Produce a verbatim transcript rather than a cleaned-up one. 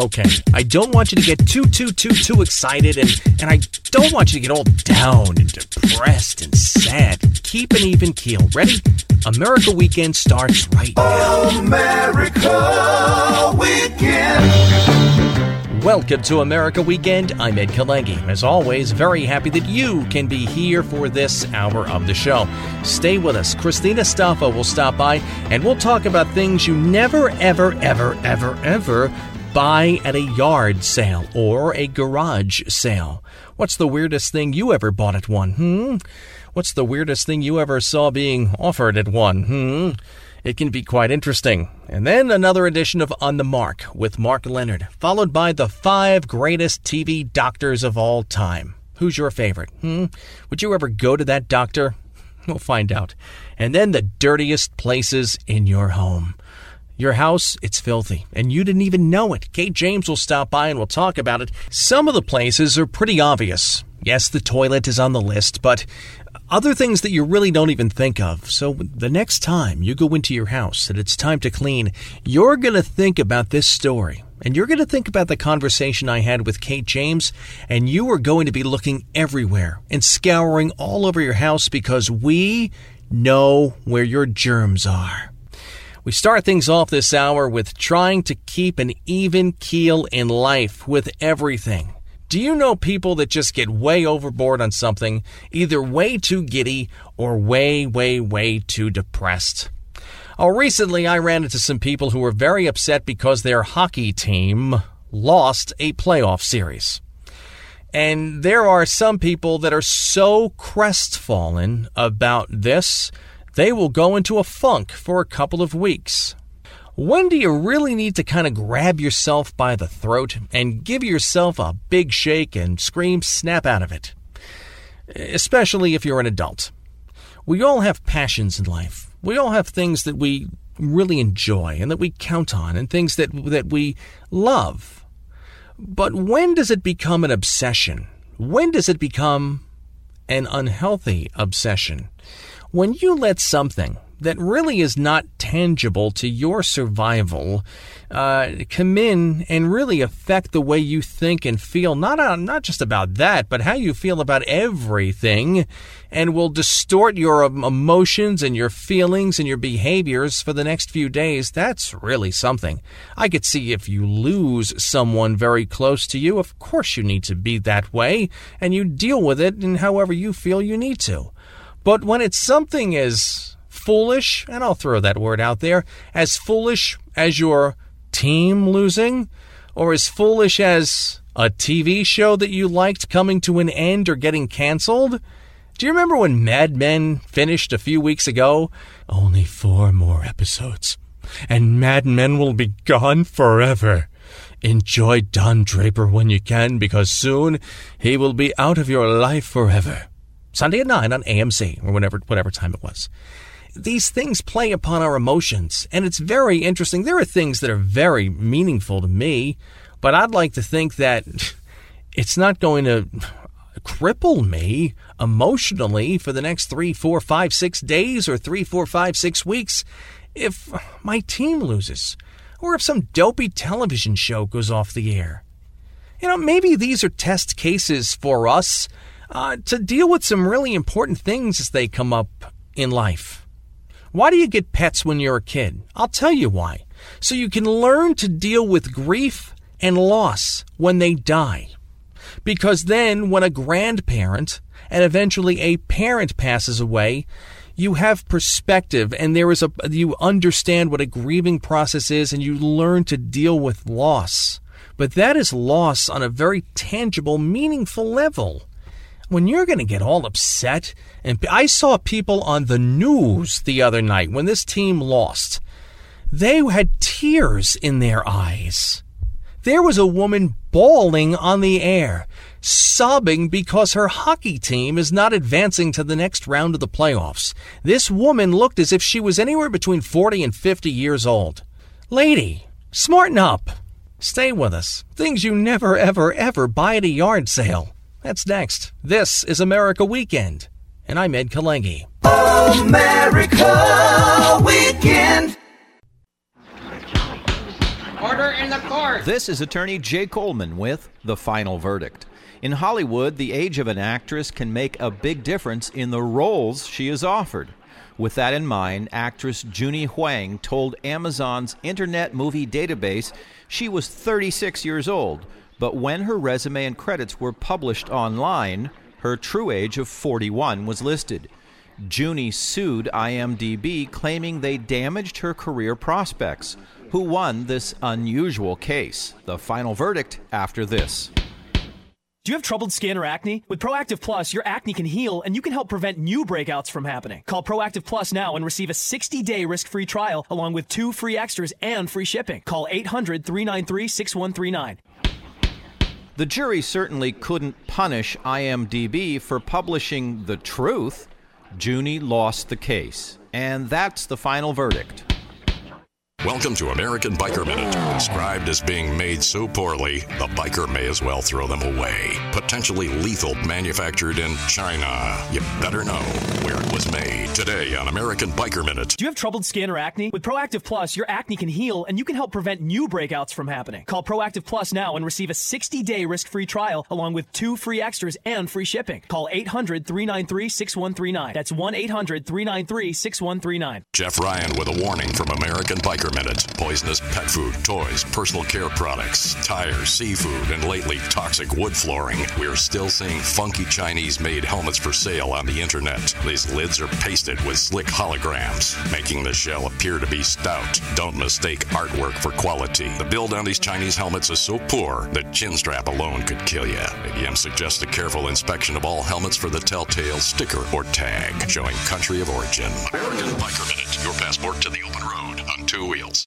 Okay, I don't want you to get too, too, too, too excited, and, and I don't want you to get all down and depressed and sad. Keep an even keel. Ready? America Weekend starts right now. America Weekend. Welcome to America Weekend. I'm Ed Kalengi. As always, very happy that you can be here for this hour of the show. Stay with us. Christina Staffa will stop by, and we'll talk about things you never, ever, ever, ever, ever buy at a yard sale or a garage sale. What's the weirdest thing you ever bought at one? Hmm? What's the weirdest thing you ever saw being offered at one? Hmm? It can be quite interesting. And then another edition of On the Mark with Mark Leonard, followed by the five greatest T V doctors of all time. Who's your favorite? Hmm? Would you ever go to that doctor? We'll find out. And then the dirtiest places in your home. Your house, it's filthy, and you didn't even know it. Kate James will stop by and we'll talk about it. Some of the places are pretty obvious. Yes, the toilet is on the list, but other things that you really don't even think of. So the next time you go into your house and it's time to clean, you're going to think about this story. And you're going to think about the conversation I had with Kate James, and you are going to be looking everywhere and scouring all over your house because we know where your germs are. We start things off this hour with trying to keep an even keel in life with everything. Do you know people that just get way overboard on something, either way too giddy or way, way, way too depressed? Oh, recently I ran into some people who were very upset because their hockey team lost a playoff series. And there are some people that are so crestfallen about this, they will go into a funk for a couple of weeks. When do you really need to kind of grab yourself by the throat and give yourself a big shake and scream snap out of it? Especially if you're an adult. We all have passions in life. We all have things that we really enjoy and that we count on and things that that we love. But when does it become an obsession? When does it become an unhealthy obsession? When you let something that really is not tangible to your survival uh, come in and really affect the way you think and feel, not uh, not just about that, but how you feel about everything, and will distort your emotions and your feelings and your behaviors for the next few days, that's really something. I could see if you lose someone very close to you, of course you need to be that way, and you deal with it in however you feel you need to. But when it's something as foolish, and I'll throw that word out there, as foolish as your team losing, or as foolish as a T V show that you liked coming to an end or getting canceled? Do you remember when Mad Men finished a few weeks ago? Only four more episodes, and Mad Men will be gone forever. Enjoy Don Draper when you can, because soon he will be out of your life forever. Sunday at nine on A M C, or whatever, whatever time it was. These things play upon our emotions, and it's very interesting. There are things that are very meaningful to me, but I'd like to think that it's not going to cripple me emotionally for the next three, four, five, six days or three, four, five, six weeks if my team loses, or if some dopey television show goes off the air. You know, maybe these are test cases for us Uh, to deal with some really important things as they come up in life. Why do you get pets when you're a kid? I'll tell you why. So you can learn to deal with grief and loss when they die. Because then when a grandparent and eventually a parent passes away, you have perspective, and there is a you understand what a grieving process is, and you learn to deal with loss. But that is loss on a very tangible, meaningful level. When you're going to get all upset, and I saw people on the news the other night when this team lost, they had tears in their eyes. There was a woman bawling on the air, sobbing because her hockey team is not advancing to the next round of the playoffs. This woman looked as if she was anywhere between forty and fifty years old. Lady, smarten up. Stay with us. Things you never, ever, ever buy at a yard sale. That's next. This is America Weekend, and I'm Ed Kalengi. America Weekend. Order in the court. This is attorney Jay Coleman with The Final Verdict. In Hollywood, the age of an actress can make a big difference in the roles she is offered. With that in mind, actress Junie Huang told Amazon's Internet Movie Database she was thirty-six years old, but when her resume and credits were published online, her true age of forty-one was listed. Junie sued I M D B, claiming they damaged her career prospects. Who won this unusual case? The final verdict after this. Do you have troubled skin or acne? With Proactive Plus, your acne can heal and you can help prevent new breakouts from happening. Call Proactive Plus now and receive a sixty-day risk-free trial along with two free extras and free shipping. Call eight hundred, three nine three, six one three nine. The jury certainly couldn't punish I M D B for publishing the truth. Junie lost the case, and that's the final verdict. Welcome to American Biker Minute. Described as being made so poorly, the biker may as well throw them away. Potentially lethal, manufactured in China. You better know where it was made. Today on American Biker Minute. Do you have troubled skin or acne? With Proactive Plus, your acne can heal and you can help prevent new breakouts from happening. Call Proactive Plus now and receive a sixty-day risk-free trial along with two free extras and free shipping. Call eight hundred, three nine three, six one three nine. That's one eight hundred, three nine three, six one three nine. Jeff Ryan with a warning from American Biker Minute. Poisonous pet food, toys, personal care products, tires, seafood, and lately toxic wood flooring. We're still seeing funky Chinese-made helmets for sale on the internet. These lids are pasted with slick holograms, making the shell appear to be stout. Don't mistake artwork for quality. The build on these Chinese helmets is so poor that chin strap alone could kill you. A B M suggests a careful inspection of all helmets for the telltale sticker or tag showing country of origin. American Biker Minute, your passport to the open road on two wheels.